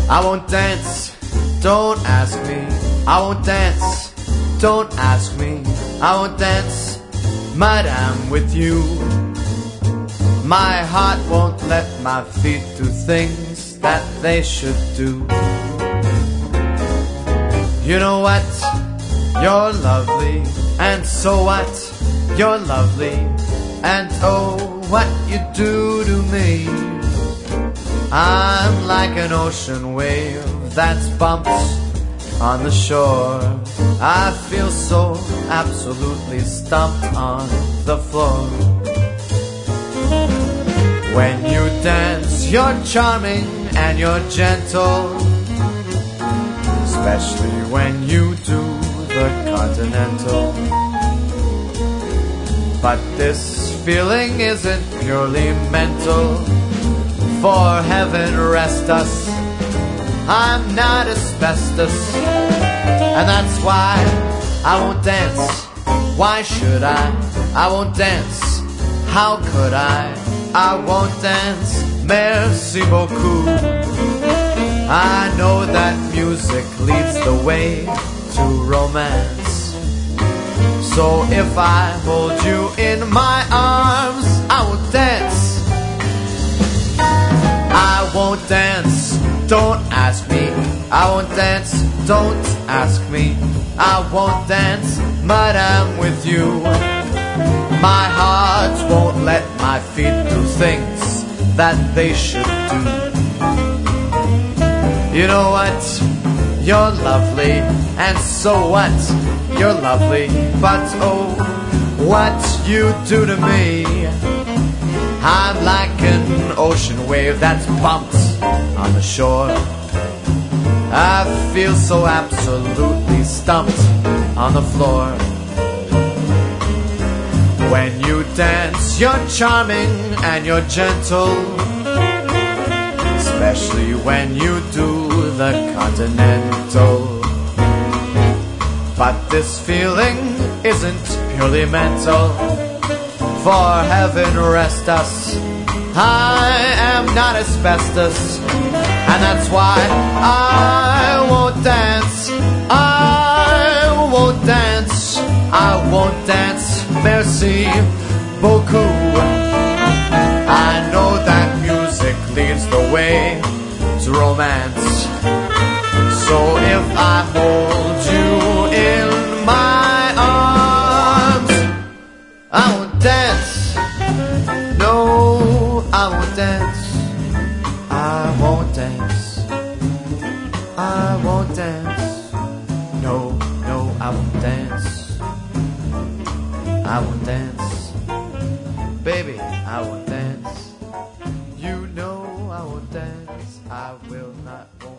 I won't dance, don't ask me. I won't dance, don't ask me. I won't dance, madam, with you. My heart won't let my feet do things that they should do. You know what? You're lovely, and so what? You're lovely, and oh, what you do to me. I'm like an ocean wave that's bumped on the shore. I feel so absolutely stumped on the floor. When you dance, you're charming and you're gentle, especially when you do the continental. But this feeling isn't purely mental, for heaven rest us, I'm not asbestos. And that's why I won't dance. Why should I? I won't dance. How could I? I won't dance. Merci beaucoup. I know that music leads the way to romance. So if I hold you in my arms, I will dance. I won't dance, don't ask me. I won't dance, don't ask me. I won't dance, madam, with you. My heart won't let my feet do things that they should do. You know what? You're lovely, and so what? You're lovely, but oh, what you do to me. I'm like an ocean wave that's bumped on the shore. I feel so absolutely stumped on the floor. When you dance, you're charming and you're gentle, especially when you do the continental. But this feeling isn't purely mental, for heaven rest us, I am not asbestos. And that's why I won't dance, I won't dance, I won't dance, merci beaucoup. I know that music leads the way to romance. So if I hold you in my arms, I won't dance. No, I won't dance. I won't dance. I won't dance. No, no, I won't dance. I won't dance. Baby, I won't dance. You know I won't dance. I will not.